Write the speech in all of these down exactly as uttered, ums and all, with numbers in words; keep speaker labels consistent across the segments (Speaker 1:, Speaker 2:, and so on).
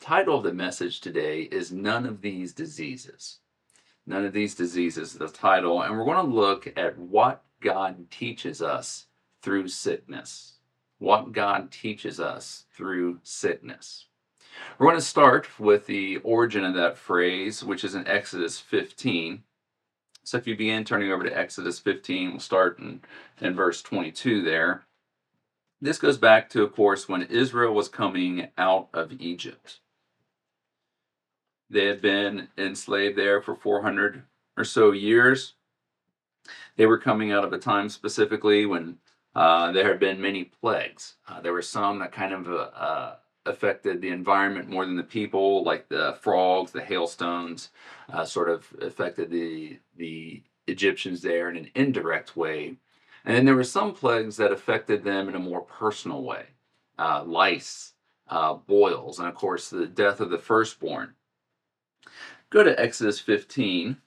Speaker 1: title of the message today is None of These Diseases. None of These Diseases is the title, and we're going to look at what God teaches us through sickness. What God teaches us through sickness. We're going to start with the origin of that phrase, which is in Exodus fifteen. So if you begin turning over to Exodus fifteen, we'll start in, in verse twenty-two there. This goes back to, of course, when Israel was coming out of Egypt. They had been enslaved there for four hundred or so years. They were coming out of a time specifically when uh, there had been many plagues. Uh, there were some that kind of uh, uh, affected the environment more than the people, like the frogs, the hailstones, uh, sort of affected the, the Egyptians there in an indirect way. And then there were some plagues that affected them in a more personal way. Uh, lice, uh, boils, and of course the death of the firstborn. Go to Exodus fifteen.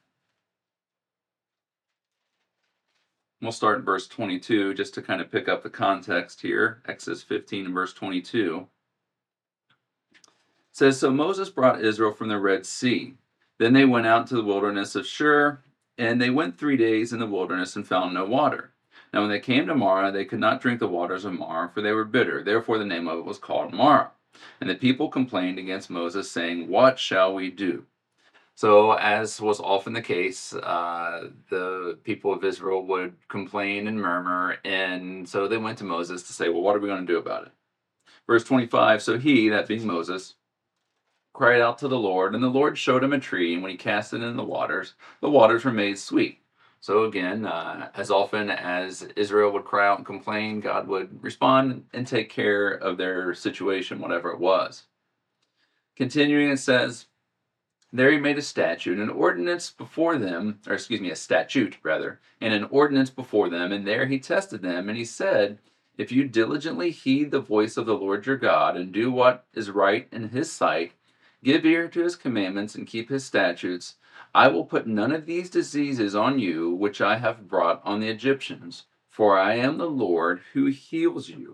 Speaker 1: We'll start in verse twenty-two just to kind of pick up the context here. Exodus fifteen and verse twenty-two. It says, So Moses brought Israel from the Red Sea. Then they went out to the wilderness of Shur, and they went three days in the wilderness and found no water. Now when they came to Marah, they could not drink the waters of Marah, for they were bitter. Therefore the name of it was called Marah. And the people complained against Moses, saying, What shall we do? So, as was often the case, uh, the people of Israel would complain and murmur, and so they went to Moses to say, Well, what are we going to do about it? Verse twenty-five, So he, that being Moses, cried out to the Lord, and the Lord showed him a tree, and when he cast it in the waters, the waters were made sweet. So again, uh, as often as Israel would cry out and complain, God would respond and take care of their situation, whatever it was. Continuing, it says, There he made a statute, an ordinance before them, or excuse me, a statute rather, and an ordinance before them, and there he tested them, and he said, If you diligently heed the voice of the Lord your God, and do what is right in his sight, give ear to his commandments, and keep his statutes, I will put none of these diseases on you which I have brought on the Egyptians, for I am the Lord who heals you.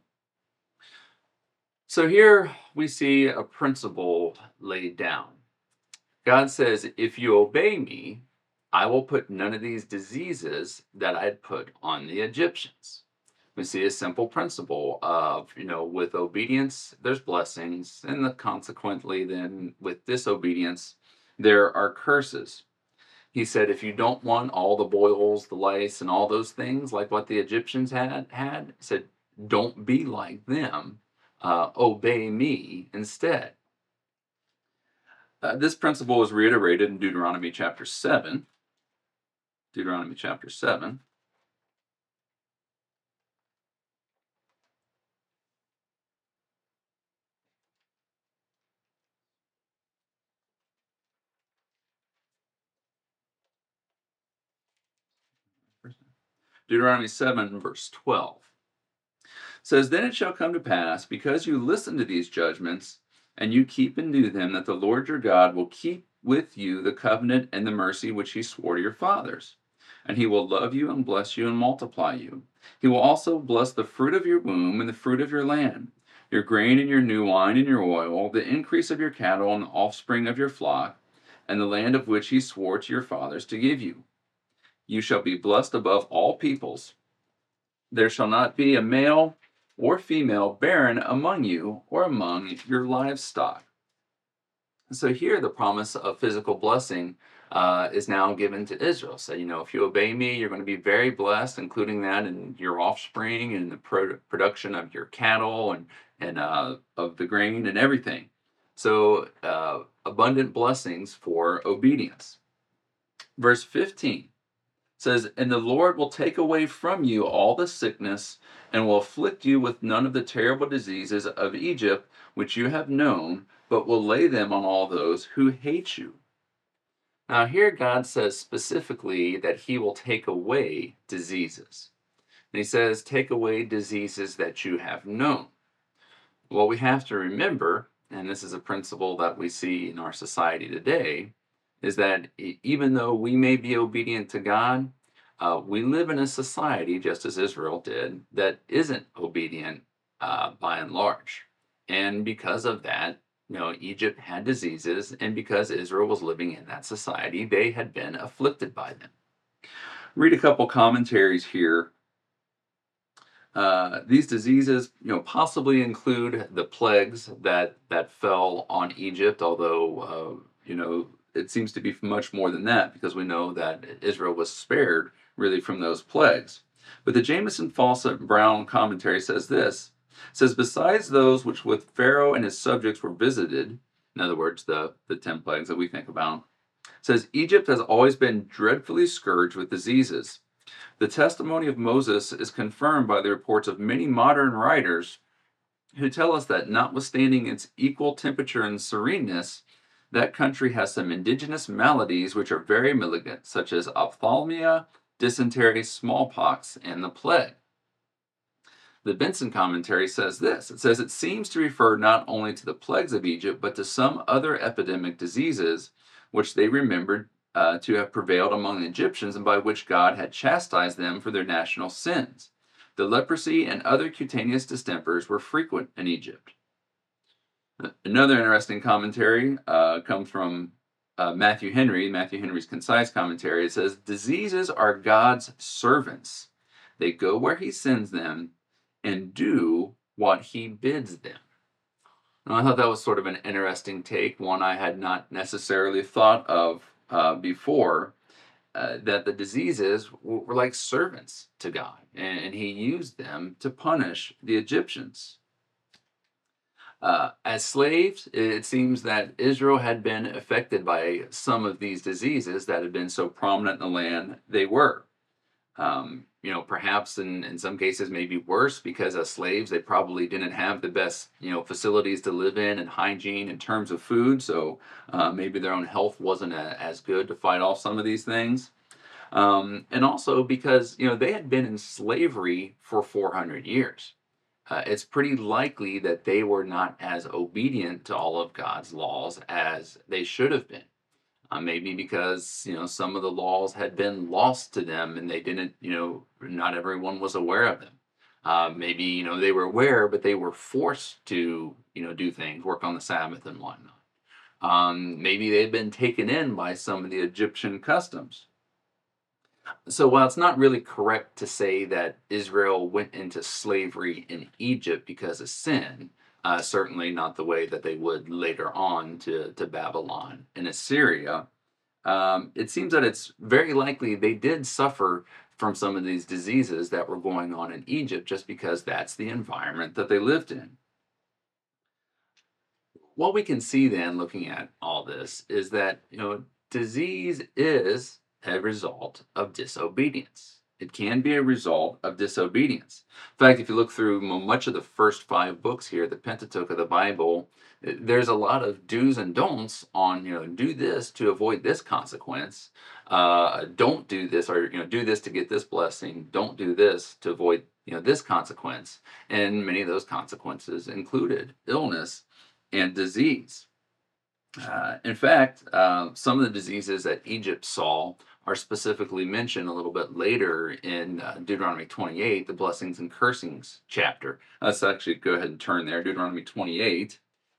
Speaker 1: So here we see a principle laid down. God says, if you obey me, I will put none of these diseases that I'd put on the Egyptians. We see a simple principle of, you know, with obedience, there's blessings, and the, consequently then with disobedience, there are curses. He said, if you don't want all the boils, the lice, and all those things like what the Egyptians had, had he said, don't be like them. Uh, obey me instead. Uh, this principle is reiterated in Deuteronomy chapter seven. Deuteronomy chapter seven. Deuteronomy seven, verse twelve. Says, Then it shall come to pass, because you listen to these judgments, and you keep and do them, that the Lord your God will keep with you the covenant and the mercy which he swore to your fathers. And he will love you and bless you and multiply you. He will also bless the fruit of your womb and the fruit of your land, your grain and your new wine and your oil, the increase of your cattle and the offspring of your flock, and the land of which he swore to your fathers to give you. You shall be blessed above all peoples. There shall not be a male or female barren among you or among your livestock. So here the promise of physical blessing uh, is now given to Israel. So, you know, if you obey me, you're going to be very blessed, including that in your offspring and the pro- production of your cattle and, and uh, of the grain and everything. So uh, abundant blessings for obedience. Verse fifteen says, And the Lord will take away from you all the sickness, and will afflict you with none of the terrible diseases of Egypt, which you have known, but will lay them on all those who hate you. Now here God says specifically that he will take away diseases. And he says, take away diseases that you have known. What we have to remember, and this is a principle that we see in our society today, is that even though we may be obedient to God, uh, we live in a society, just as Israel did, that isn't obedient uh, by and large. And because of that, You know, Egypt had diseases, and because Israel was living in that society, they had been afflicted by them. Read a couple commentaries here. Uh, these diseases, you know, possibly include the plagues that that fell on Egypt, although uh, you know it seems to be much more than that because we know that Israel was spared really from those plagues. But the Jameson Fawcett Brown commentary says this: says besides those which with Pharaoh and his subjects were visited, in other words, the the ten plagues that we think about, says Egypt has always been dreadfully scourged with diseases. The testimony of Moses is confirmed by the reports of many modern writers who tell us that, notwithstanding its equal temperature and sereneness, that country has some indigenous maladies which are very malignant, such as ophthalmia, dysentery, smallpox, and the plague. The Benson commentary says this. It says it seems to refer not only to the plagues of Egypt, but to some other epidemic diseases which they remembered uh, to have prevailed among the Egyptians and by which God had chastised them for their national sins. The leprosy and other cutaneous distempers were frequent in Egypt. Another interesting commentary uh, comes from uh, Matthew Henry, Matthew Henry's concise commentary. It says, diseases are God's servants. They go where he sends them and do what he bids them. And I thought that was sort of an interesting take, one I had not necessarily thought of uh, before, uh, that the diseases were, were like servants to God, and, and he used them to punish the Egyptians. Uh, as slaves, it seems that Israel had been affected by some of these diseases that had been so prominent in the land they were. Um, you know, perhaps in, in some cases maybe worse because as slaves they probably didn't have the best, you know, facilities to live in and hygiene in terms of food. So uh, maybe their own health wasn't a, as good to fight off some of these things. Um, and also because, you know, they had been in slavery for four hundred years. Uh, it's pretty likely that they were not as obedient to all of God's laws as they should have been. Uh, maybe because, you know, some of the laws had been lost to them and they didn't, you know, not everyone was aware of them. Uh, maybe, you know, they were aware, but they were forced to, you know, do things, work on the Sabbath and whatnot. Um, maybe they'd been taken in by some of the Egyptian customs. So while it's not really correct to say that Israel went into slavery in Egypt because of sin, uh, certainly not the way that they would later on to, to Babylon and Assyria, um, it seems that it's very likely they did suffer from some of these diseases that were going on in Egypt just because that's the environment that they lived in. What we can see then looking at all this is that, you know, disease is a result of disobedience. It can be a result of disobedience. In fact, if you look through much of the first five books here, the Pentateuch of the Bible, there's a lot of do's and don'ts on, you know, do this to avoid this consequence. Uh, don't do this, or, you know, do this to get this blessing. Don't do this to avoid, you know, this consequence. And many of those consequences included illness and disease. Uh, in fact, uh, some of the diseases that Egypt saw are specifically mentioned a little bit later in uh, Deuteronomy twenty-eight, the blessings and cursings chapter. Let's actually go ahead and turn there, Deuteronomy twenty-eight.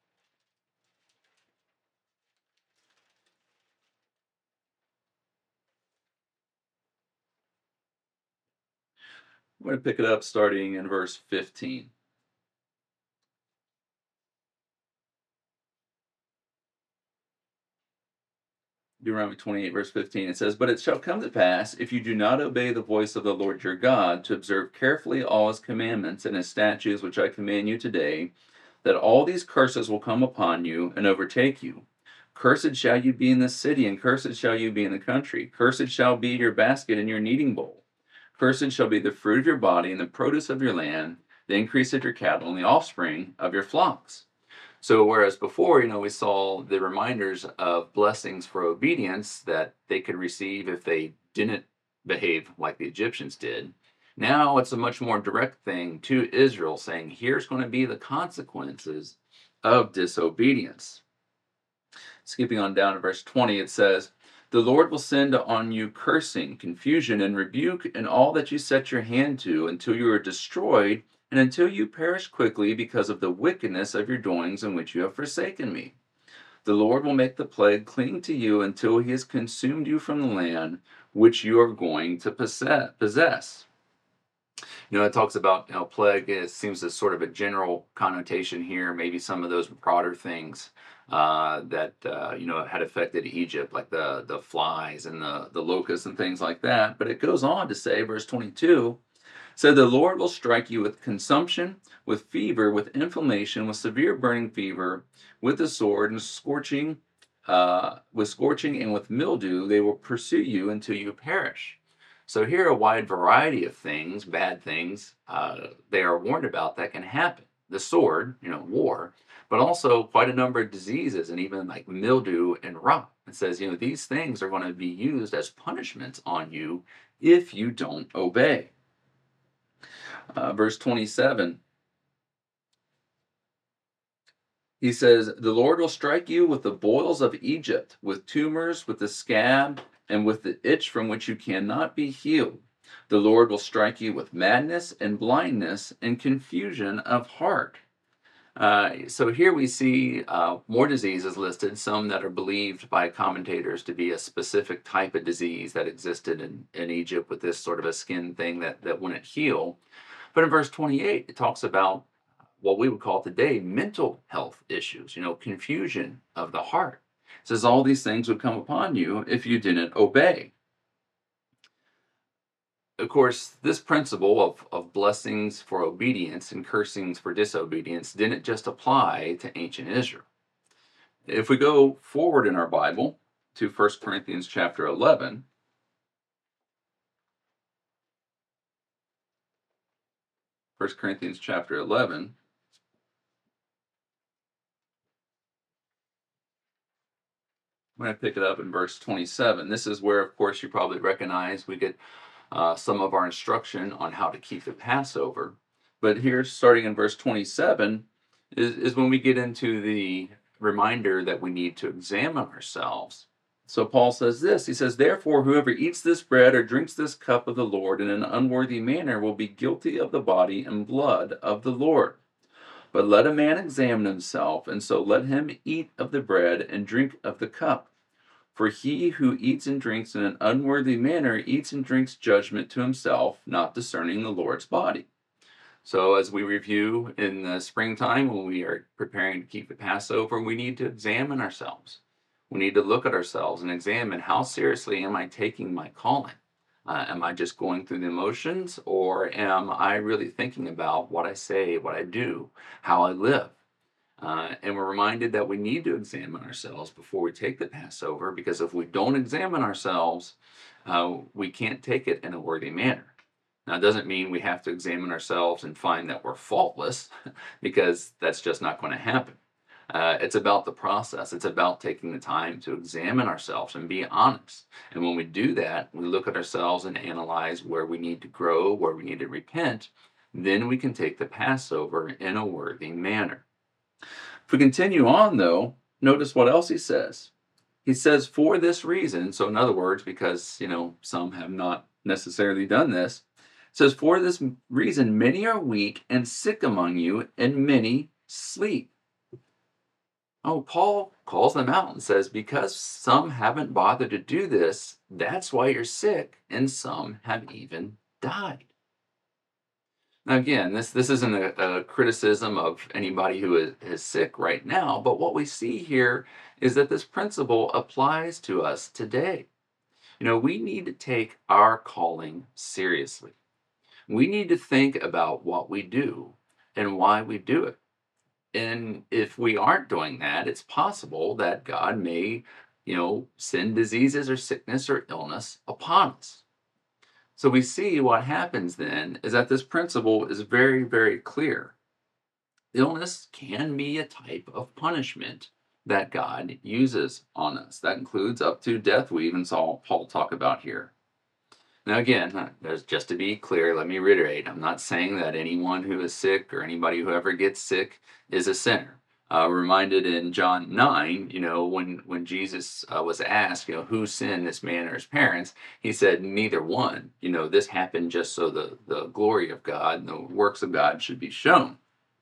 Speaker 1: I'm going to pick it up starting in verse fifteen. Deuteronomy twenty-eight, verse fifteen, it says, but it shall come to pass, if you do not obey the voice of the Lord your God, to observe carefully all his commandments and his statutes which I command you today, that all these curses will come upon you and overtake you. Cursed shall you be in the city, and cursed shall you be in the country. Cursed shall be your basket and your kneading bowl. Cursed shall be the fruit of your body and the produce of your land, the increase of your cattle and the offspring of your flocks. So whereas before, you know, we saw the reminders of blessings for obedience that they could receive if they didn't behave like the Egyptians did, now it's a much more direct thing to Israel saying, here's going to be the consequences of disobedience. Skipping on down to verse twenty, it says, the Lord will send on you cursing, confusion, and rebuke in all that you set your hand to until you are destroyed and until you perish quickly because of the wickedness of your doings in which you have forsaken me. The Lord will make the plague cling to you until he has consumed you from the land which you are going to possess. You know, it talks about, you know, plague. It seems as sort of a general connotation here. Maybe some of those broader things uh, that uh, you know had affected Egypt, like the the flies and the the locusts and things like that. But it goes on to say, verse twenty-two. So the Lord will strike you with consumption, with fever, with inflammation, with severe burning fever, with the sword and scorching, uh, with scorching and with mildew. They will pursue you until you perish. So here, a wide variety of things, bad things, uh, they are warned about that can happen. The sword, you know, war, but also quite a number of diseases and even like mildew and rot. It says, you know, these things are going to be used as punishments on you if you don't obey. Uh, verse twenty-seven, he says, the Lord will strike you with the boils of Egypt, with tumors, with the scab, and with the itch from which you cannot be healed. The Lord will strike you with madness and blindness and confusion of heart. Uh, so here we see uh, more diseases listed, some that are believed by commentators to be a specific type of disease that existed in, in Egypt with this sort of a skin thing that, that wouldn't heal. But in verse twenty-eight, it talks about what we would call today mental health issues, you know, confusion of the heart. It says all these things would come upon you if you didn't obey. Of course, this principle of, of blessings for obedience and cursings for disobedience didn't just apply to ancient Israel. If we go forward in our Bible to First Corinthians chapter eleven, First Corinthians chapter eleven, I'm going to pick it up in verse twenty-seven. This is where, of course, you probably recognize we get uh, some of our instruction on how to keep the Passover. But here, starting in verse twenty-seven, is, is when we get into the reminder that we need to examine ourselves. So Paul says this, he says, therefore, whoever eats this bread or drinks this cup of the Lord in an unworthy manner will be guilty of the body and blood of the Lord. But let a man examine himself, and so let him eat of the bread and drink of the cup. For he who eats and drinks in an unworthy manner eats and drinks judgment to himself, not discerning the Lord's body. So as we review in the springtime when we are preparing to keep the Passover, we need to examine ourselves. We need to look at ourselves and examine, how seriously am I taking my calling? Uh, am I just going through the emotions, or am I really thinking about what I say, what I do, how I live? Uh, and we're reminded that we need to examine ourselves before we take the Passover, because if we don't examine ourselves, uh, we can't take it in a worthy manner. Now, it doesn't mean we have to examine ourselves and find that we're faultless, because that's just not going to happen. Uh, it's about the process. It's about taking the time to examine ourselves and be honest. And when we do that, we look at ourselves and analyze where we need to grow, where we need to repent. Then we can take the Passover in a worthy manner. If we continue on, though, notice what else he says. He says, for this reason, so in other words, because, you know, some have not necessarily done this, it says, for this reason, many are weak and sick among you, and many sleep. Oh, Paul calls them out and says, because some haven't bothered to do this, that's why you're sick, and some have even died. Now, again, this, this isn't a, a criticism of anybody who is, is sick right now, but what we see here is that this principle applies to us today. You know, we need to take our calling seriously. We need to think about what we do and why we do it. And if we aren't doing that, it's possible that God may, you know, send diseases or sickness or illness upon us. So we see what happens then is that this principle is very, very clear. Illness can be a type of punishment that God uses on us. That includes up to death, we even saw Paul talk about here. Now, again, there's, just to be clear, let me reiterate, I'm not saying that anyone who is sick or anybody who ever gets sick is a sinner. Uh, reminded in John nine, you know, when when Jesus uh, was asked, you know, who sinned, this man or his parents, he said, neither one. You know, this happened just so the the glory of God and the works of God should be shown.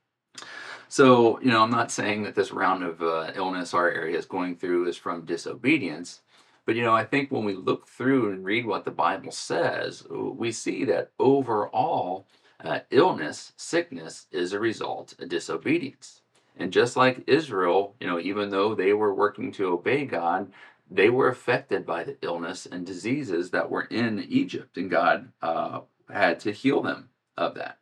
Speaker 1: So, you know, I'm not saying that this round of uh, illness our area is going through is from disobedience, but you know, I think when we look through and read what the Bible says, we see that overall uh, illness, sickness is a result of disobedience. And just like Israel, you know, even though they were working to obey God, they were affected by the illness and diseases that were in Egypt, and God uh, had to heal them of that.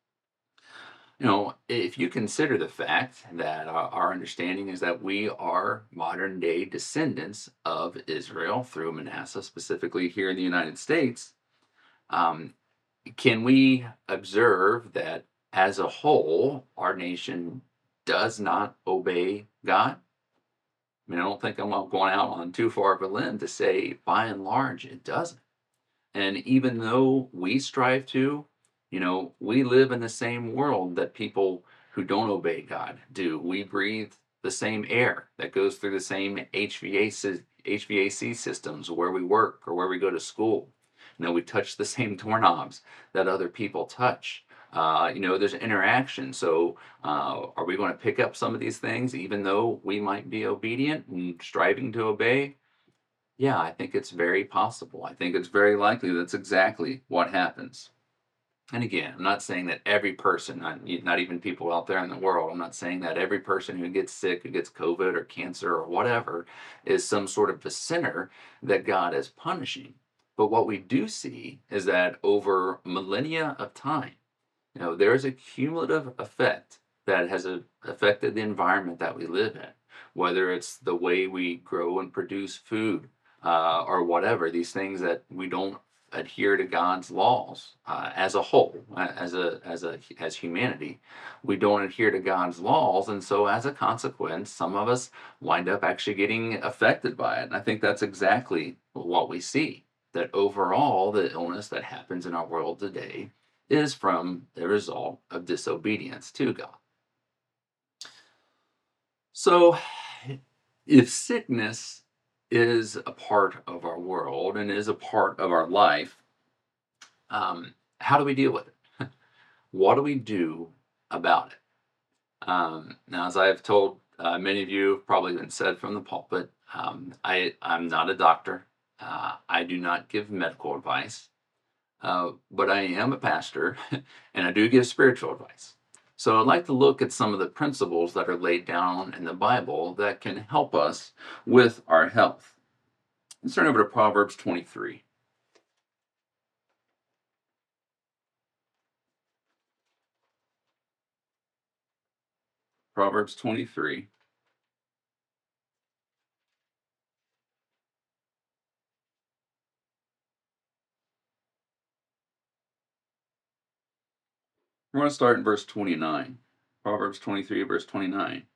Speaker 1: You know, if you consider the fact that our, our understanding is that we are modern day descendants of Israel through Manasseh, specifically here in the United States, um, can we observe that as a whole, our nation does not obey God? I mean, I don't think I'm going out on too far of a limb to say, by and large, it doesn't. And even though we strive to, you know, we live in the same world that people who don't obey God do. We breathe the same air that goes through the same H V A C, H V A C systems where we work or where we go to school. You know, we touch the same doorknobs that other people touch. Uh, you know, there's interaction. So, uh, are we going to pick up some of these things, even though we might be obedient and striving to obey? Yeah, I think it's very possible. I think it's very likely that's exactly what happens. And again, I'm not saying that every person, not, e- not even people out there in the world, I'm not saying that every person who gets sick, who gets COVID or cancer or whatever, is some sort of a sinner that God is punishing. But what we do see is that over millennia of time, you know, there is a cumulative effect that has a, affected the environment that we live in, whether it's the way we grow and produce food uh, or whatever, these things that we don't adhere to God's laws uh, as a whole, uh, as a as a as humanity, we don't adhere to God's laws, and so as a consequence, some of us wind up actually getting affected by it. And I think that's exactly what we see. That overall, the illness that happens in our world today is from the result of disobedience to God. So, if sickness is a part of our world and is a part of our life, um, how do we deal with it? What do we do about it? Um, now, as I have told uh, many of you, have probably been said from the pulpit, um, I, I'm not a doctor. Uh, I do not give medical advice. Uh, but I am a pastor and I do give spiritual advice. So I'd like to look at some of the principles that are laid down in the Bible that can help us with our health. Let's turn over to Proverbs twenty-three. Proverbs twenty-three. We're going to start in verse twenty-nine. Proverbs twenty-three, verse twenty-nine. It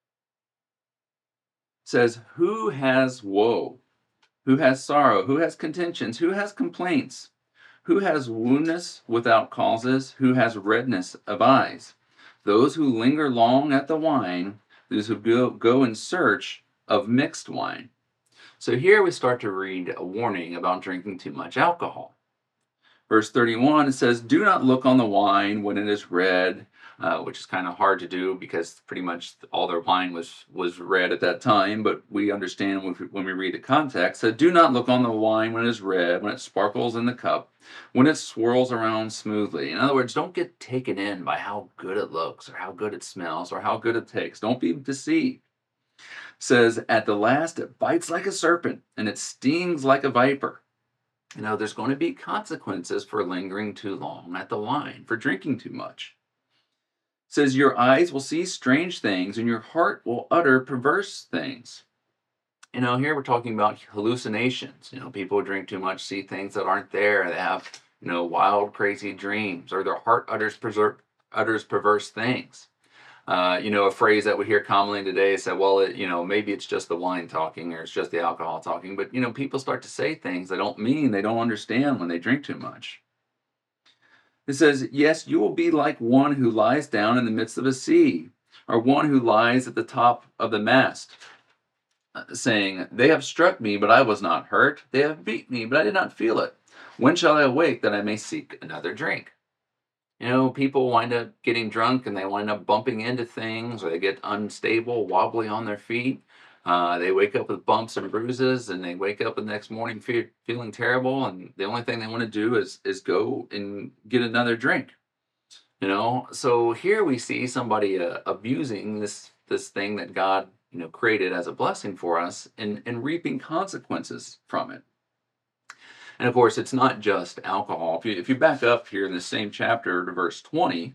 Speaker 1: says, who has woe? Who has sorrow? Who has contentions? Who has complaints? Who has woundness without causes? Who has redness of eyes? Those who linger long at the wine, those who go, go in search of mixed wine. So here we start to read a warning about drinking too much alcohol. Verse thirty-one, it says, do not look on the wine when it is red, uh, which is kind of hard to do because pretty much all their wine was, was red at that time, but we understand when we, when we read the context. So do not look on the wine when it is red, when it sparkles in the cup, when it swirls around smoothly. In other words, don't get taken in by how good it looks or how good it smells or how good it tastes. Don't be deceived. It says, at the last it bites like a serpent and it stings like a viper. You know, there's going to be consequences for lingering too long at the wine, for drinking too much. It says, your eyes will see strange things and your heart will utter perverse things. You know, here we're talking about hallucinations. You know, people who drink too much see things that aren't there. They have, you know, wild, crazy dreams, or their heart utters, preser- utters perverse things. Uh, you know, a phrase that we hear commonly today is that, well, it, you know, maybe it's just the wine talking or it's just the alcohol talking. But, you know, people start to say things they don't mean, they don't understand when they drink too much. It says, yes, you will be like one who lies down in the midst of a sea, or one who lies at the top of the mast, uh, saying, "They have struck me, but I was not hurt. They have beat me, but I did not feel it. When shall I awake that I may seek another drink?" You know, people wind up getting drunk and they wind up bumping into things, or they get unstable, wobbly on their feet. Uh, they wake up with bumps and bruises, and they wake up the next morning fe- feeling terrible. And the only thing they want to do is is go and get another drink. You know, so here we see somebody uh, abusing this this thing that God, you know, created as a blessing for us, and and reaping consequences from it. And of course, it's not just alcohol. If you, if you back up here in the same chapter to verse twenty,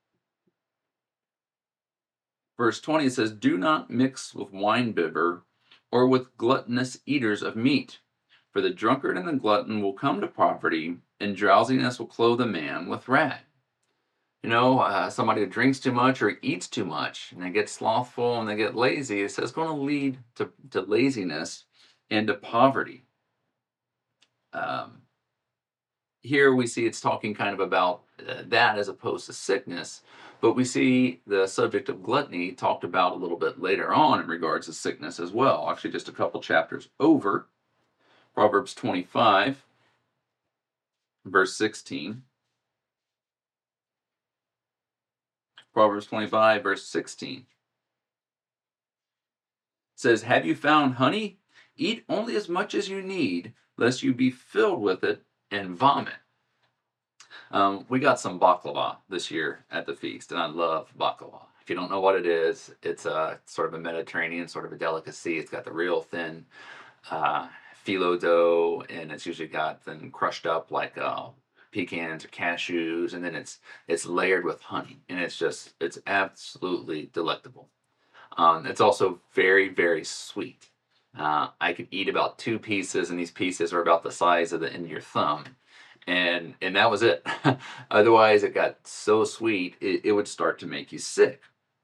Speaker 1: verse twenty it says, "Do not mix with winebibber or with gluttonous eaters of meat, for the drunkard and the glutton will come to poverty, and drowsiness will clothe a man with wrath." You know, uh, somebody who drinks too much or eats too much, and they get slothful and they get lazy, it says it's going to lead to, to laziness and to poverty. Um, Here we see it's talking kind of about uh, that as opposed to sickness, but we see the subject of gluttony talked about a little bit later on in regards to sickness as well. Actually, just a couple chapters over, Proverbs twenty-five, verse sixteen. Proverbs twenty-five, verse sixteen says, "Have you found honey? Eat only as much as you need, lest you be filled with it and vomit." Um, we got some baklava this year at the feast, and I love baklava. If you don't know what it is, it's a sort of a Mediterranean sort of a delicacy. It's got the real thin uh, phyllo dough, and it's usually got then crushed up like uh, pecans or cashews, and then it's it's layered with honey, and it's just it's absolutely delectable. Um, it's also very very sweet. Uh, I could eat about two pieces, and these pieces are about the size of the end of your thumb, and and that was it. Otherwise, it got so sweet it, it would start to make you sick.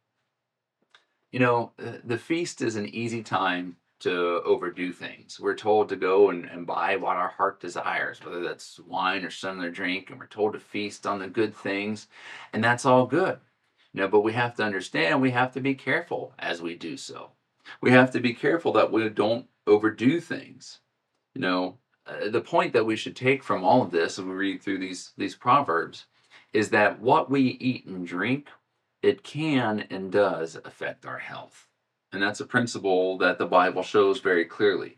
Speaker 1: You know, uh, the feast is an easy time to overdo things. We're told to go and, and buy what our heart desires, whether that's wine or some other drink, and we're told to feast on the good things, and that's all good. You know, but we have to understand we have to be careful as we do so. We have to be careful that we don't overdo things. You know, uh, the point that we should take from all of this, as we read through these these proverbs, is that what we eat and drink, it can and does affect our health, and that's a principle that the Bible shows very clearly.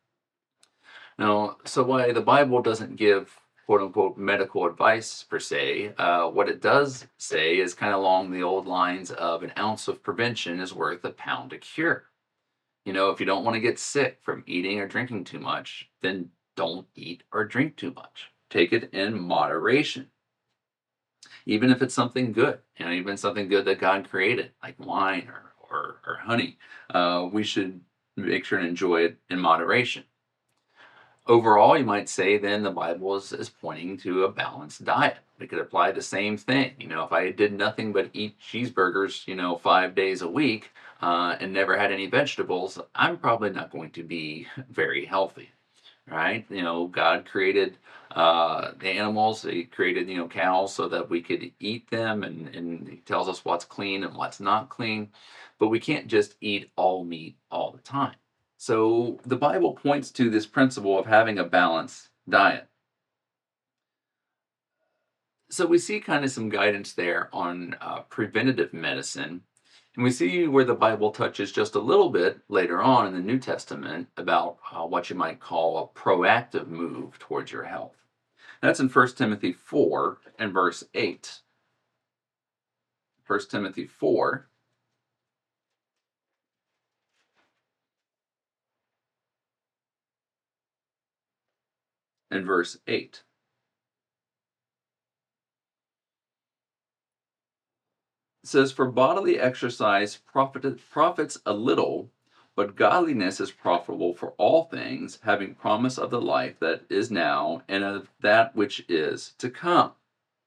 Speaker 1: Now, so why the Bible doesn't give quote unquote medical advice per se, uh, what it does say is kind of along the old lines of an ounce of prevention is worth a pound of cure. You know, if you don't want to get sick from eating or drinking too much, then don't eat or drink too much. Take it in moderation, even if it's something good, you know, even something good that God created, like wine or or, or honey. Uh, we should make sure and enjoy it in moderation. Overall, you might say then the Bible is, is pointing to a balanced diet. We could apply the same thing. You know, if I did nothing but eat cheeseburgers, you know, five days a week uh, and never had any vegetables, I'm probably not going to be very healthy, right? You know, God created uh, the animals. He created, you know, cows so that we could eat them, and, and He tells us what's clean and what's not clean. But we can't just eat all meat all the time. So the Bible points to this principle of having a balanced diet. So we see kind of some guidance there on uh, preventative medicine. And we see where the Bible touches just a little bit later on in the New Testament about uh, what you might call a proactive move towards your health. That's in First Timothy four and verse eight. First Timothy four and verse eight. It says, "For bodily exercise profit, profits a little, but godliness is profitable for all things, having promise of the life that is now and of that which is to come."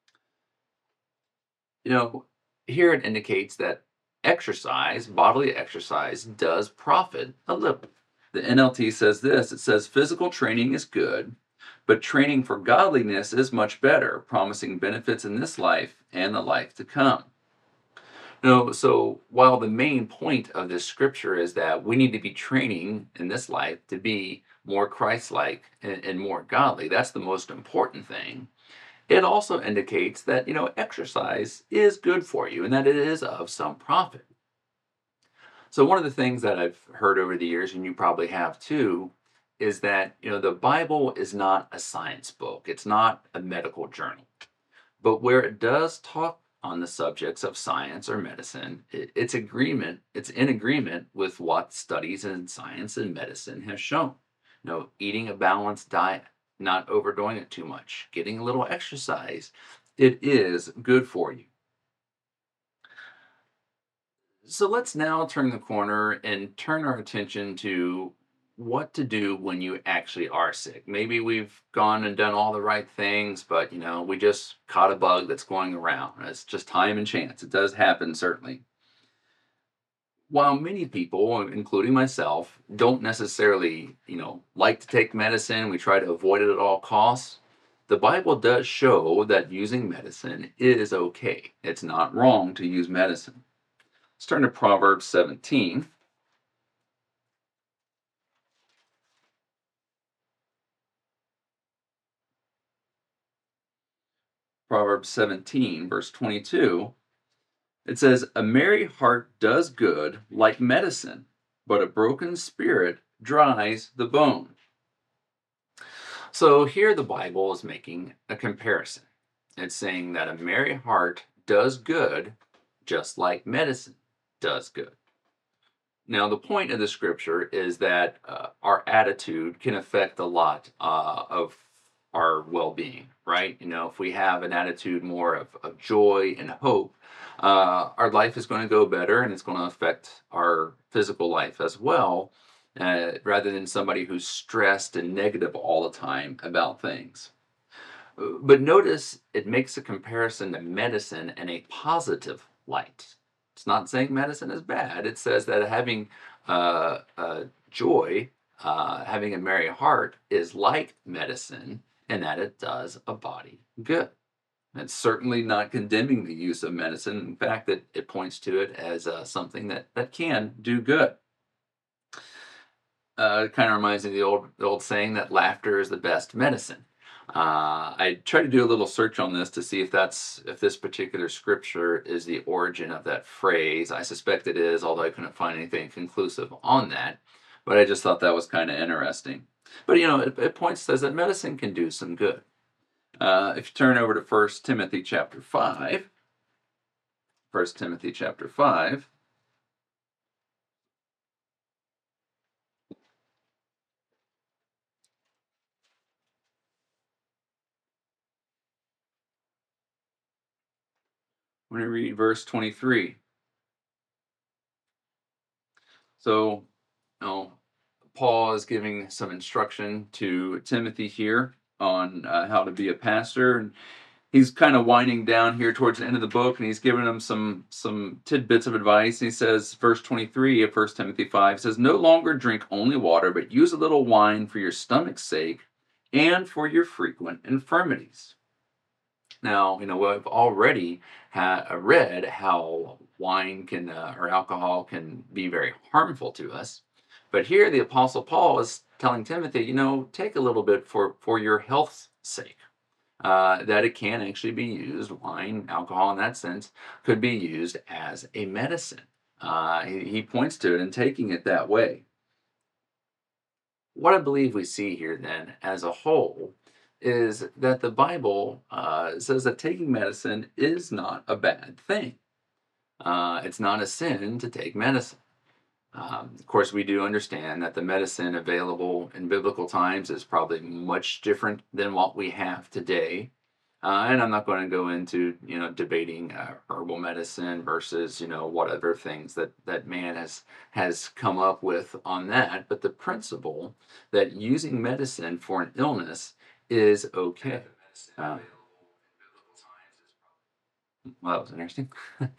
Speaker 1: You know, here it indicates that exercise, bodily exercise, does profit a little. The N L T says this, it says, "Physical training is good, but training for godliness is much better, promising benefits in this life and the life to come." No, so while the main point of this scripture is that we need to be training in this life to be more Christ-like and, and more godly, that's the most important thing. It also indicates that, you know, exercise is good for you and that it is of some profit. So one of the things that I've heard over the years, and you probably have too, is that, you know, the Bible is not a science book. It's not a medical journal. But where it does talk on the subjects of science or medicine, it, it's agreement, it's in agreement with what studies in science and medicine have shown. You know, eating a balanced diet, not overdoing it too much, getting a little exercise, it is good for you. So let's now turn the corner and turn our attention to what to do when you actually are sick. Maybe we've gone and done all the right things, but you know, we just caught a bug that's going around. It's just time and chance. It does happen, certainly. While many people, including myself, don't necessarily, you know, like to take medicine, we try to avoid it at all costs. The Bible does show that using medicine is okay. It's not wrong to use medicine. Let's turn to Proverbs seventeen. Proverbs seventeen, verse twenty-two, it says, "A merry heart does good like medicine, but a broken spirit dries the bone." So here the Bible is making a comparison. It's saying that a merry heart does good just like medicine does good. Now, the point of the scripture is that uh, our attitude can affect a lot uh, of our well being, right? You know, if we have an attitude more of, of joy and hope, uh, our life is going to go better and it's going to affect our physical life as well, uh, rather than somebody who's stressed and negative all the time about things. Uh, But notice it makes a comparison to medicine in a positive light. It's not saying medicine is bad. It says that having uh, uh, joy, uh, having a merry heart, is like medicine in that it does a body good. It's certainly not condemning the use of medicine. In fact, it, it points to it as uh, something that, that can do good. Uh, it kind of reminds me of the old the old saying that laughter is the best medicine. Uh, I tried to do a little search on this to see if that's if this particular scripture is the origin of that phrase. I suspect it is, although I couldn't find anything conclusive on that. But I just thought that was kind of interesting. But you know, it, it points says that medicine can do some good. Uh, if you turn over to First Timothy chapter five, First Timothy chapter five, I'm going to read verse twenty-three. So, you know, Paul is giving some instruction to Timothy here on uh, how to be a pastor, and he's kind of winding down here towards the end of the book, and he's giving him some some tidbits of advice. He says, verse twenty-three of First Timothy five says, "No longer drink only water, but use a little wine for your stomach's sake, and for your frequent infirmities." Now, you know, we've already ha- read how wine can uh, or alcohol can be very harmful to us. But here the Apostle Paul is telling Timothy, you know, take a little bit for, for your health's sake. Uh, that it can actually be used, wine, alcohol in that sense, could be used as a medicine. Uh, he, he points to it and taking it that way. What I believe we see here then as a whole is that the Bible uh, says that taking medicine is not a bad thing. Uh, it's not a sin to take medicine. Um, of course, we do understand that the medicine available in biblical times is probably much different than what we have today. Uh, and I'm not going to go into, you know, debating uh, herbal medicine versus, you know, whatever things that that man has has come up with on that. But the principle that using medicine for an illness is okay. Uh, well, that was interesting.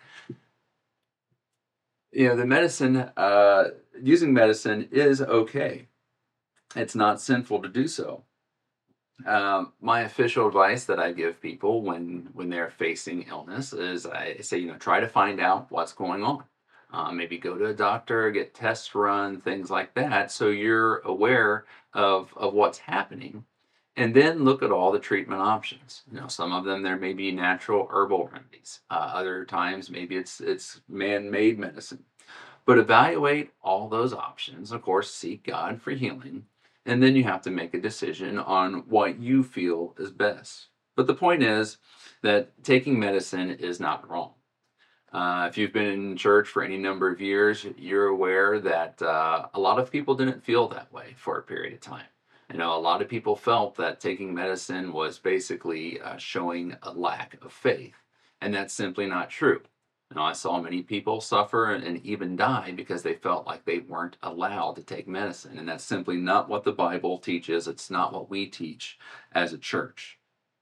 Speaker 1: You know, the medicine, uh, using medicine is okay. It's not sinful to do so. Um, my official advice that I give people when when they're facing illness is I say, you know, try to find out what's going on. Uh, maybe go to a doctor, get tests run, things like that, so you're aware of of what's happening, and then look at all the treatment options. You know, some of them there may be natural herbal remedies. Uh, other times maybe it's it's man-made medicine. But evaluate all those options. Of course, seek God for healing. And then you have to make a decision on what you feel is best. But the point is that taking medicine is not wrong. Uh, if you've been in church for any number of years, you're aware that uh, a lot of people didn't feel that way for a period of time. You know, a lot of people felt that taking medicine was basically uh, showing a lack of faith, and that's simply not true. You know, I saw many people suffer and even die because they felt like they weren't allowed to take medicine, and that's simply not what the Bible teaches. It's not what we teach as a church.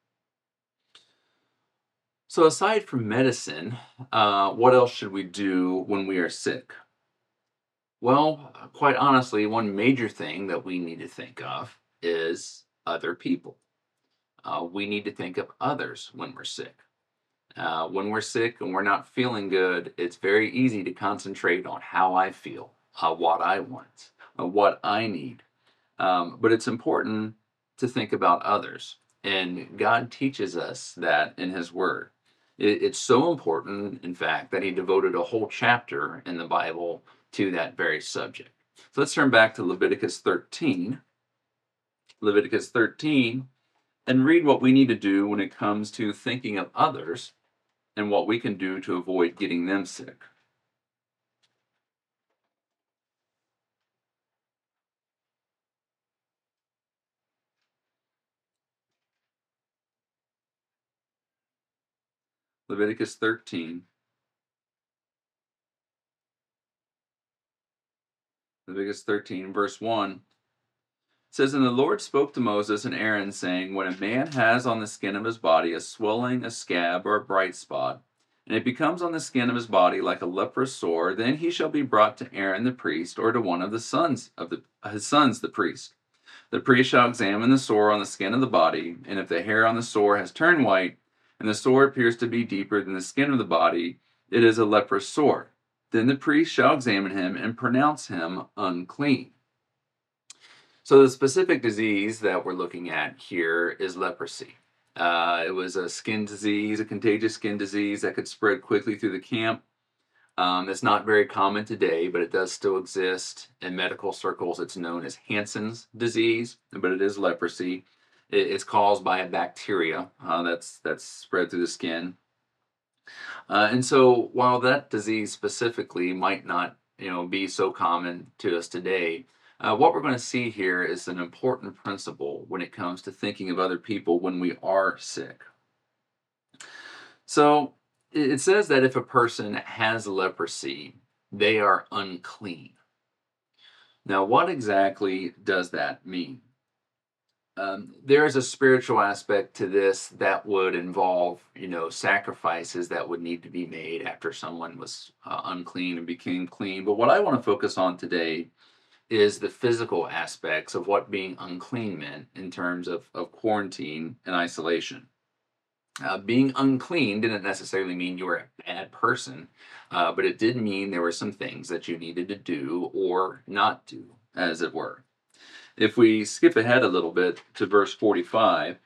Speaker 1: So, aside from medicine, uh, what else should we do when we are sick? Well, uh, quite honestly, one major thing that we need to think of is other people. Uh, we need to think of others when we're sick. Uh, when we're sick and we're not feeling good, it's very easy to concentrate on how I feel, uh, what I want, uh, what I need. Um, but it's important to think about others. And God teaches us that in His Word. It, it's so important, in fact, that He devoted a whole chapter in the Bible to that very subject. So let's turn back to Leviticus thirteen. Leviticus thirteen, and read what we need to do when it comes to thinking of others and what we can do to avoid getting them sick. Leviticus thirteen. Leviticus thirteen, verse one says, And the Lord spoke to Moses and Aaron, saying, When a man has on the skin of his body a swelling, a scab, or a bright spot, and it becomes on the skin of his body like a leprous sore, then he shall be brought to Aaron the priest, or to one of the sons of the, his sons the priest. The priest shall examine the sore on the skin of the body, and if the hair on the sore has turned white, and the sore appears to be deeper than the skin of the body, it is a leprous sore. Then the priest shall examine him and pronounce him unclean. So the specific disease that we're looking at here is leprosy. Uh, it was a skin disease, a contagious skin disease that could spread quickly through the camp. Um, it's not very common today, but it does still exist in medical circles. It's known as Hansen's disease, but it is leprosy. It, it's caused by a bacteria uh, that's that's spread through the skin. Uh, and so, while that disease specifically might not, you know, be so common to us today, uh, what we're going to see here is an important principle when it comes to thinking of other people when we are sick. So, it it says that if a person has leprosy, they are unclean. Now, what exactly does that mean? Um, there is a spiritual aspect to this that would involve, you know, sacrifices that would need to be made after someone was uh, unclean and became clean. But what I want to focus on today is the physical aspects of what being unclean meant in terms of, of quarantine and isolation. Uh, being unclean didn't necessarily mean you were a bad person, uh, but it did mean there were some things that you needed to do or not do, as it were. If we skip ahead a little bit to verse forty-five,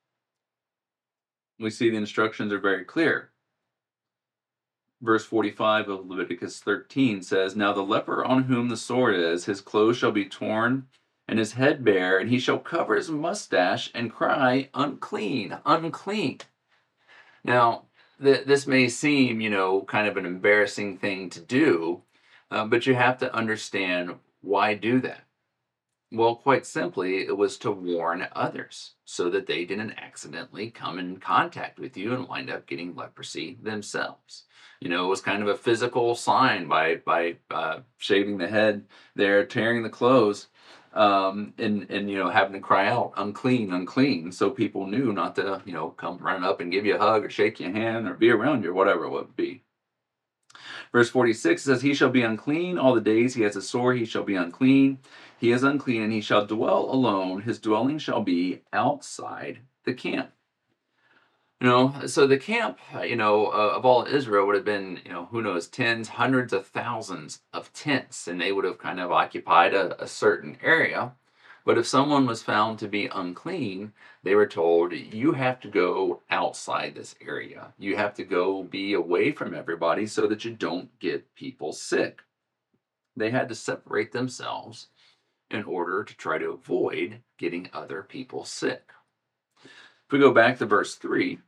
Speaker 1: we see the instructions are very clear. Verse forty-five of Leviticus thirteen says, Now the leper on whom the sore is, his clothes shall be torn and his head bare, and he shall cover his mustache and cry, Unclean, unclean. Now, th- this may seem, you know, kind of an embarrassing thing to do, uh, but you have to understand why do that. Well, quite simply, it was to warn others so that they didn't accidentally come in contact with you and wind up getting leprosy themselves. You know, it was kind of a physical sign by by uh, shaving the head there, tearing the clothes, um, and and you know having to cry out unclean, unclean, so people knew not to you know come run up and give you a hug or shake your hand or be around you or whatever it would be. Verse forty-six says, He shall be unclean all the days he has a sore, he shall be unclean. He is unclean, and he shall dwell alone. His dwelling shall be outside the camp. You know, so the camp, uh, you know, uh, of all Israel would have been, you know, who knows, tens, hundreds of thousands of tents, and they would have kind of occupied a, a certain area. But if someone was found to be unclean, they were told, you have to go outside this area. You have to go be away from everybody so that you don't get people sick. They had to separate themselves in order to try to avoid getting other people sick. If we go back to verse three,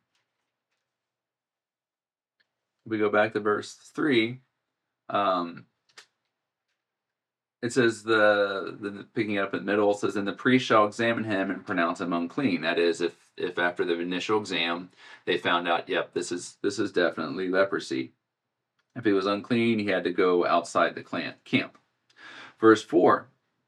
Speaker 1: we go back to verse three, um, it says the, the picking up in the middle, it says, and the priest shall examine him and pronounce him unclean. That is, if if after the initial exam they found out, yep, this is this is definitely leprosy. If he was unclean, he had to go outside the clan, camp. Verse four,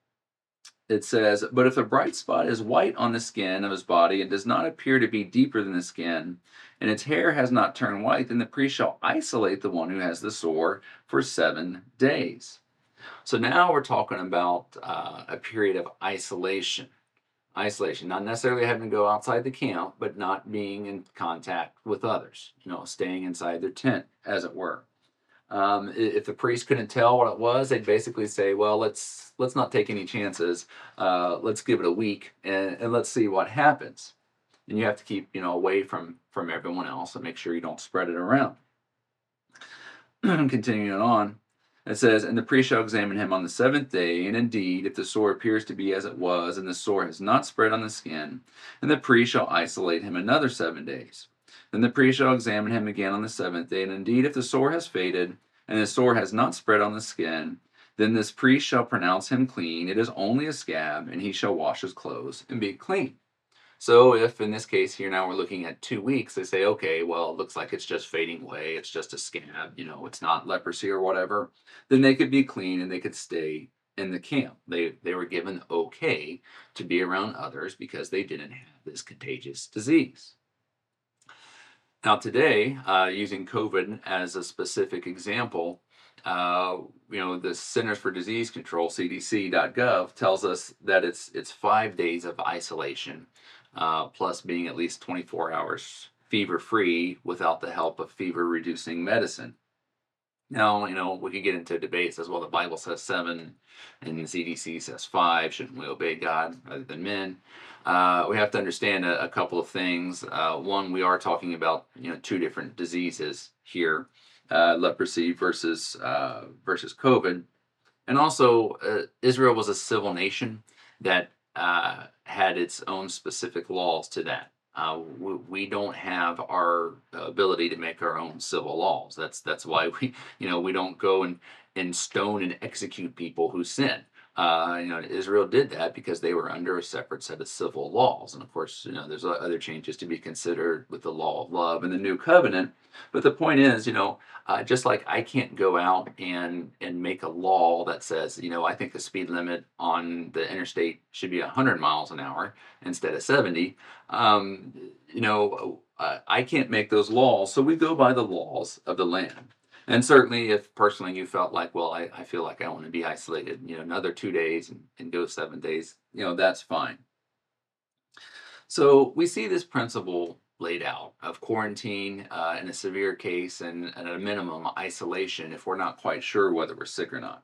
Speaker 1: it says, but if a bright spot is white on the skin of his body and does not appear to be deeper than the skin, and its hair has not turned white, then the priest shall isolate the one who has the sore for seven days. So now we're talking about uh, a period of isolation. Isolation, not necessarily having to go outside the camp, but not being in contact with others, you know, staying inside their tent, as it were. Um, if the priest couldn't tell what it was, they'd basically say, well, let's let's not take any chances. Uh, let's give it a week and, and let's see what happens. And you have to keep, you know, away from, from everyone else and make sure you don't spread it around. Continuing on, it says, and the priest shall examine him on the seventh day, and indeed, if the sore appears to be as it was, and the sore has not spread on the skin, then the priest shall isolate him another seven days. Then the priest shall examine him again on the seventh day, and indeed, if the sore has faded, and the sore has not spread on the skin, then this priest shall pronounce him clean. It is only a scab, and he shall wash his clothes and be clean. So if in this case here now we're looking at two weeks, they say, okay, well, it looks like it's just fading away. It's just a scab, you know, it's not leprosy or whatever. Then they could be clean and they could stay in the camp. They they were given okay to be around others because they didn't have this contagious disease. Now today, uh, using COVID as a specific example, uh, you know, the Centers for Disease Control, C D C dot gov, tells us that it's it's five days of isolation, uh, plus being at least twenty-four hours fever-free without the help of fever-reducing medicine. Now, you know, we could get into debates as well. The Bible says seven, and the C D C says five. Shouldn't we obey God rather than men? Uh, we have to understand a, a couple of things. Uh, one, we are talking about, you know, two different diseases here, uh, leprosy versus uh, versus COVID, and also uh, Israel was a civil nation that uh, had its own specific laws to that. Uh, we, we don't have our ability to make our own civil laws. That's that's why we, you know, we don't go and and stone and execute people who sin. Uh, you know, Israel did that because they were under a separate set of civil laws, and of course, you know, there's other changes to be considered with the law of love and the new covenant. But the point is, you know, uh, just like I can't go out and and make a law that says, you know, I think the speed limit on the interstate should be one hundred miles an hour instead of seventy. Um, you know, uh, I can't make those laws, so we go by the laws of the land. And certainly, if personally you felt like, well, I, I feel like I want to be isolated, you know, another two days and, and go seven days, you know, that's fine. So we see this principle laid out of quarantine uh, in a severe case and, and at a minimum isolation if we're not quite sure whether we're sick or not.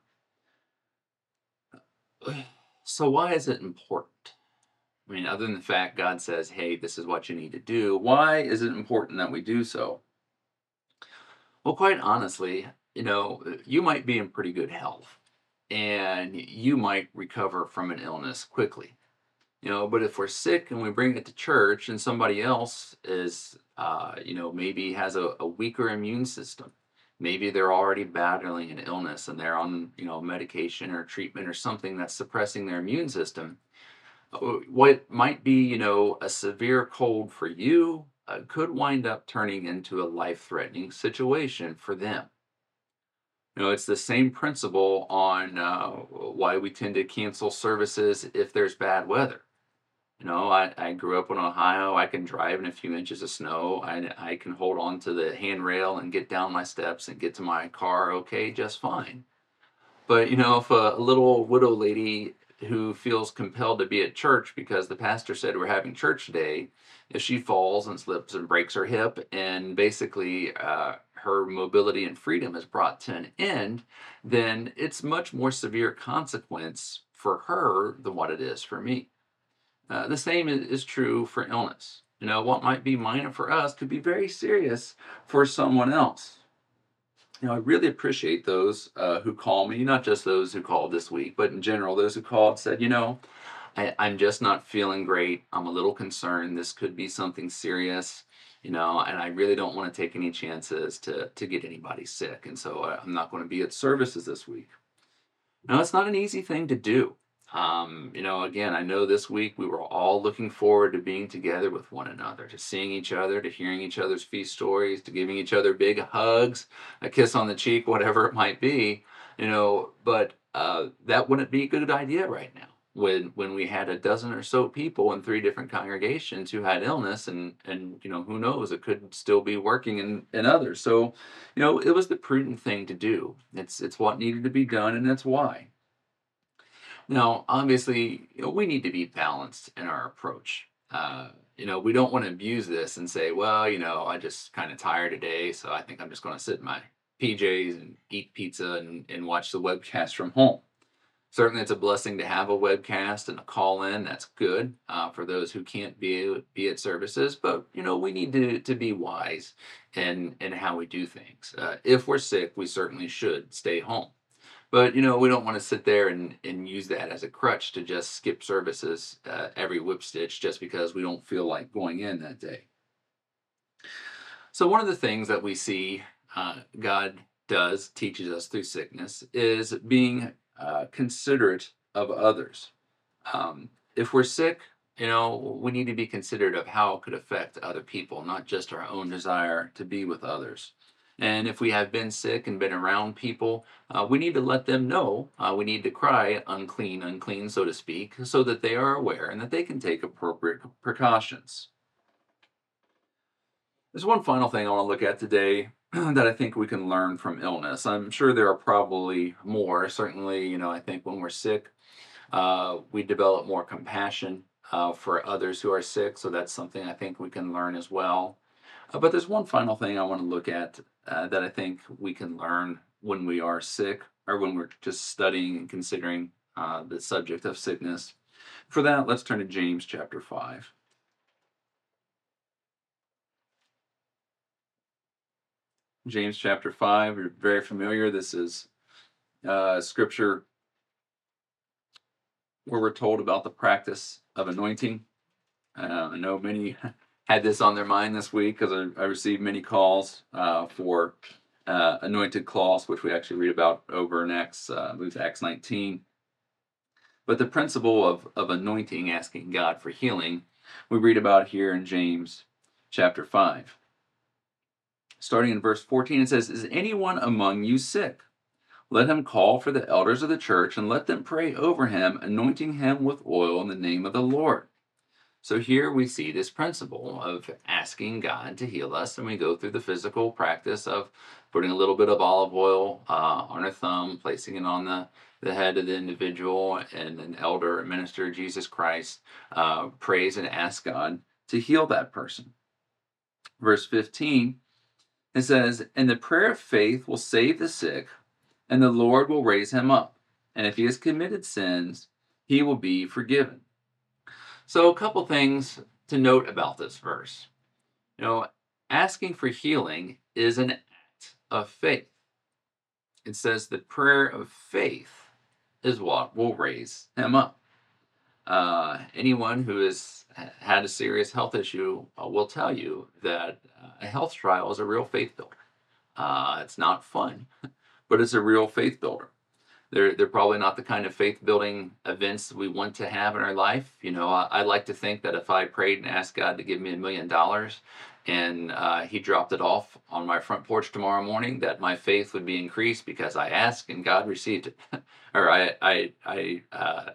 Speaker 1: So why is it important? I mean, other than the fact God says, hey, this is what you need to do, why is it important that we do so? Well, quite honestly, you know, you might be in pretty good health and you might recover from an illness quickly. You know, but if we're sick and we bring it to church and somebody else is, uh, you know, maybe has a, a weaker immune system, maybe they're already battling an illness and they're on, you know, medication or treatment or something that's suppressing their immune system. uh, What might be, you know, a severe cold for you uh, could wind up turning into a life-threatening situation for them. You know, it's the same principle on uh, why we tend to cancel services if there's bad weather. You know, I, I grew up in Ohio. I can drive in a few inches of snow. I, I can hold on to the handrail and get down my steps and get to my car okay, just fine. But, you know, if a, a little widow lady who feels compelled to be at church because the pastor said we're having church today, if she falls and slips and breaks her hip and basically uh, her mobility and freedom is brought to an end, then it's much more severe consequence for her than what it is for me. Uh, the same is, is true for illness. You know, what might be minor for us could be very serious for someone else. You know, I really appreciate those uh, who call me, not just those who called this week, but in general, those who called said, you know, I, I'm just not feeling great. I'm a little concerned. This could be something serious, you know, and I really don't want to take any chances to to get anybody sick. And so uh, I'm not going to be at services this week. Now, it's not an easy thing to do. Um, you know, again, I know this week we were all looking forward to being together with one another, to seeing each other, to hearing each other's feast stories, to giving each other big hugs, a kiss on the cheek, whatever it might be, you know, but uh, that wouldn't be a good idea right now. When, when we had a dozen or so people in three different congregations who had illness and and you know who knows, it could still be working in, in others. So you know it was the prudent thing to do. It's it's what needed to be done, and that's why. Now, obviously, you know, we need to be balanced in our approach. Uh, you know, we don't want to abuse this and say, well, you know, I just kind of tired today, so I think I'm just going to sit in my P Js and eat pizza and, and watch the webcast from home. Certainly, it's a blessing to have a webcast and a call in. That's good uh, for those who can't be be at services. But you know, we need to to be wise in in how we do things. Uh, if we're sick, we certainly should stay home. But you know, we don't want to sit there and, and use that as a crutch to just skip services uh, every whip stitch just because we don't feel like going in that day. So one of the things that we see uh, God does, teaches us through sickness, is being uh, considerate of others. Um, if we're sick, you know, we need to be considerate of how it could affect other people, not just our own desire to be with others. And if we have been sick and been around people, uh, we need to let them know. Uh, we need to cry unclean, unclean, so to speak, so that they are aware and that they can take appropriate precautions. There's one final thing I want to look at today that I think we can learn from illness. I'm sure there are probably more. Certainly, you know, I think when we're sick, uh, we develop more compassion uh, for others who are sick. So that's something I think we can learn as well. Uh, but there's one final thing I want to look at uh, that I think we can learn when we are sick or when we're just studying and considering uh, the subject of sickness. For that, let's turn to James chapter five. James chapter five, you're very familiar. This is uh, scripture where we're told about the practice of anointing. Uh, I know many had this on their mind this week because I, I received many calls uh, for uh, anointed cloths, which we actually read about over in Acts, uh, I believe Acts nineteen. But the principle of, of anointing, asking God for healing, we read about here in James chapter five. Starting in verse fourteen, it says, is anyone among you sick? Let him call for the elders of the church and let them pray over him, anointing him with oil in the name of the Lord. So here we see this principle of asking God to heal us, and we go through the physical practice of putting a little bit of olive oil uh, on a thumb, placing it on the, the head of the individual, and an elder, a minister, Jesus Christ, uh, prays and asks God to heal that person. Verse fifteen, it says, and the prayer of faith will save the sick, and the Lord will raise him up. And if he has committed sins, he will be forgiven. So, a couple things to note about this verse. You know, asking for healing is an act of faith. It says the prayer of faith is what will raise him up. Uh, anyone who has had a serious health issue uh, will tell you that uh, a health trial is a real faith builder. Uh, it's not fun, but it's a real faith builder. They're, they're probably not the kind of faith building events we want to have in our life. You know, I, I like to think that if I prayed and asked God to give me a million dollars and uh, he dropped it off on my front porch tomorrow morning, that my faith would be increased because I asked and God received it. or I, I, I, uh,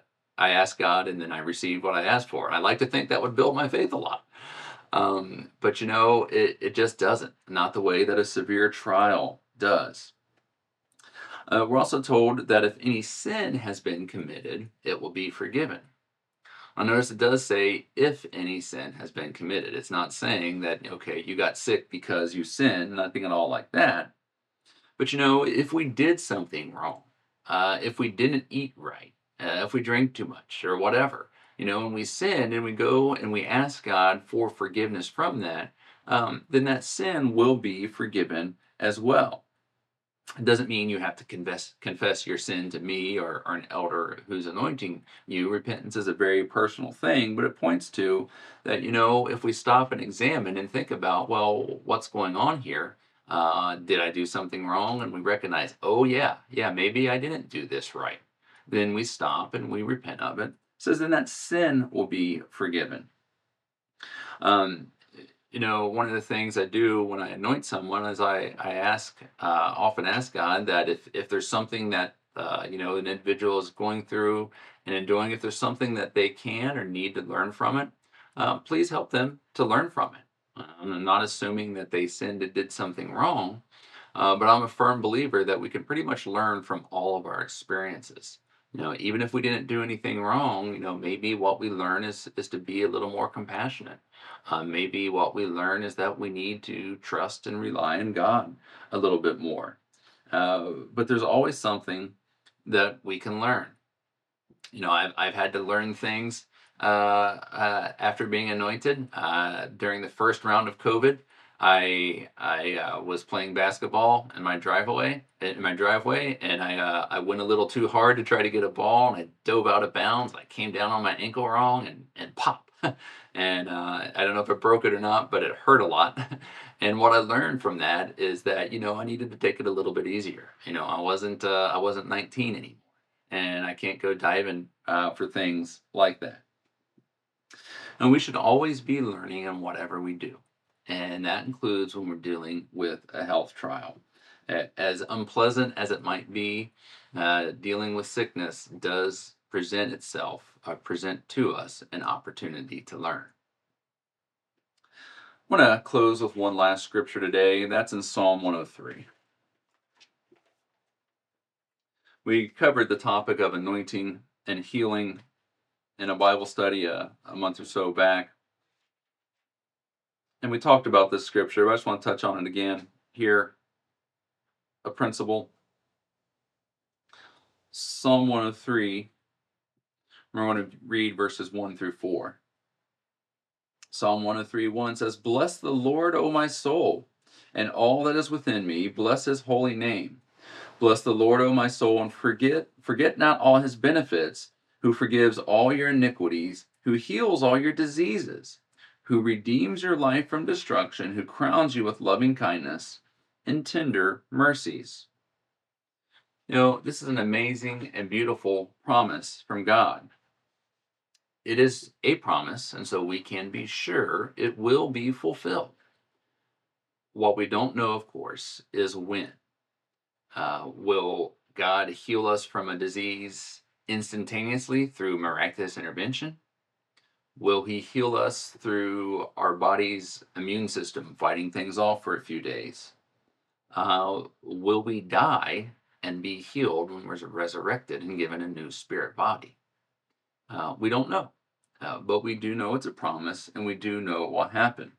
Speaker 1: I ask God and then I receive what I ask for. And I like to think that would build my faith a lot. Um, but you know, it, it just doesn't. Not the way that a severe trial does. Uh, we're also told that if any sin has been committed, it will be forgiven. I notice it does say if any sin has been committed. It's not saying that, okay, you got sick because you sinned, nothing at all like that. But you know, if we did something wrong, uh, if we didn't eat right, uh, if we drank too much or whatever, you know, and we sin and we go and we ask God for forgiveness from that, um, then that sin will be forgiven as well. It doesn't mean you have to confess confess your sin to me or, or an elder who's anointing you. Repentance is a very personal thing, but it points to that, you know, if we stop and examine and think about, well, what's going on here? Uh, did I do something wrong? And we recognize, oh yeah, yeah, maybe I didn't do this right. Then we stop and we repent of it. It says then that sin will be forgiven. Um, you know, one of the things I do when I anoint someone is I I ask uh, often ask God that if if there's something that uh, you know an individual is going through and enduring, if there's something that they can or need to learn from it, uh, please help them to learn from it. Um, I'm not assuming that they sinned and did something wrong, uh, but I'm a firm believer that we can pretty much learn from all of our experiences. You know, even if we didn't do anything wrong, you know, maybe what we learn is is to be a little more compassionate. Uh, maybe what we learn is that we need to trust and rely on God a little bit more. Uh, but there's always something that we can learn. You know, I've I've had to learn things uh, uh, after being anointed. Uh, during the first round of COVID, I I uh, was playing basketball in my driveway in my driveway, and I uh, I went a little too hard to try to get a ball, and I dove out of bounds. I came down on my ankle wrong, and and pop. And uh, I don't know if it broke it or not, but it hurt a lot. And what I learned from that is that you know I needed to take it a little bit easier. You know, I wasn't uh, I wasn't nineteen anymore and I can't go diving uh, for things like that. And we should always be learning in whatever we do. And that includes when we're dealing with a health trial. As unpleasant as it might be, uh, dealing with sickness does present itself, uh, present to us an opportunity to learn. I want to close with one last scripture today. That's in Psalm one oh three. We covered the topic of anointing and healing in a Bible study a, a month or so back. And we talked about this scripture, but I just want to touch on it again here. A principle. Psalm one oh three, we're going to read verses one through four. Psalm one oh three, one says, Bless the Lord, O my soul, and all that is within me. Bless his holy name. Bless the Lord, O my soul, and forget, forget not all his benefits, who forgives all your iniquities, who heals all your diseases, who redeems your life from destruction, who crowns you with loving kindness and tender mercies. You know, this is an amazing and beautiful promise from God. It is a promise, and so we can be sure it will be fulfilled. What we don't know, of course, is when. Uh, will God heal us from a disease instantaneously through miraculous intervention? Will he heal us through our body's immune system fighting things off for a few days? Uh, will we die and be healed when we're resurrected and given a new spirit body? Uh, we don't know, uh, but we do know it's a promise and we do know what happened.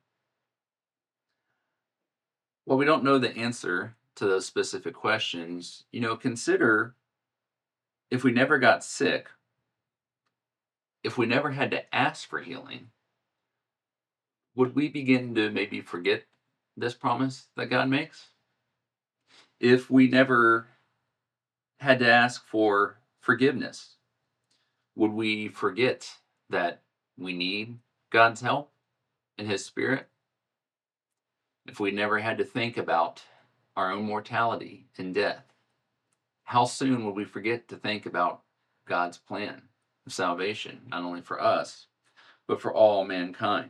Speaker 1: Well, we don't know the answer to those specific questions. You know, consider if we never got sick, if we never had to ask for healing, would we begin to maybe forget this promise that God makes? If we never had to ask for forgiveness, would we forget that we need God's help and His Spirit? If we never had to think about our own mortality and death, how soon would we forget to think about God's plan of salvation, not only for us, but for all mankind?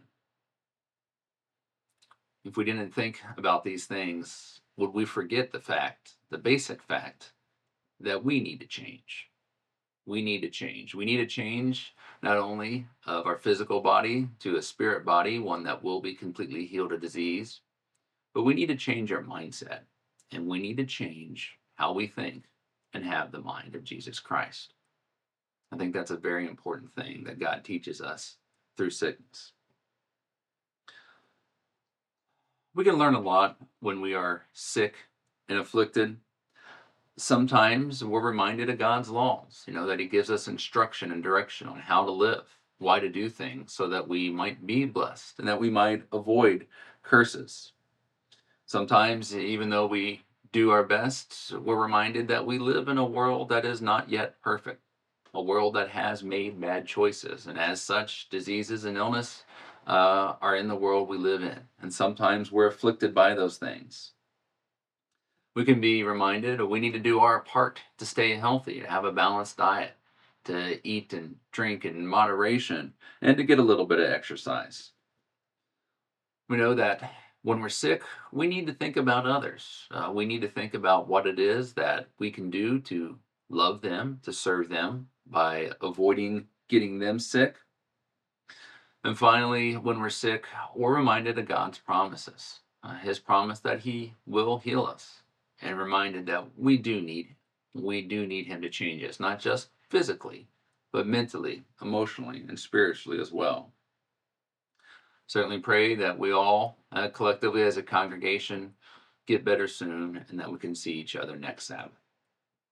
Speaker 1: If we didn't think about these things, would we forget the fact, the basic fact, that we need to change? we need to change. We need to change not only of our physical body to a spirit body, one that will be completely healed of disease, but we need to change our mindset, and we need to change how we think and have the mind of Jesus Christ. I think that's a very important thing that God teaches us through sickness. We can learn a lot when we are sick and afflicted. Sometimes we're reminded of God's laws, you know, that He gives us instruction and direction on how to live, why to do things, so that we might be blessed and that we might avoid curses. Sometimes, even though we do our best, we're reminded that we live in a world that is not yet perfect, a world that has made bad choices. And as such, diseases and illness uh, are in the world we live in. And sometimes we're afflicted by those things. We can be reminded we need to do our part to stay healthy, to have a balanced diet, to eat and drink in moderation, and to get a little bit of exercise. We know that when we're sick, we need to think about others. Uh, we need to think about what it is that we can do to love them, to serve them by avoiding getting them sick. And finally, when we're sick, we're reminded of God's promises, uh, His promise that He will heal us, and reminded that we do need Him. We do need Him to change us, not just physically, but mentally, emotionally, and spiritually as well. Certainly pray that we all, uh, collectively as a congregation, get better soon and that we can see each other next Sabbath.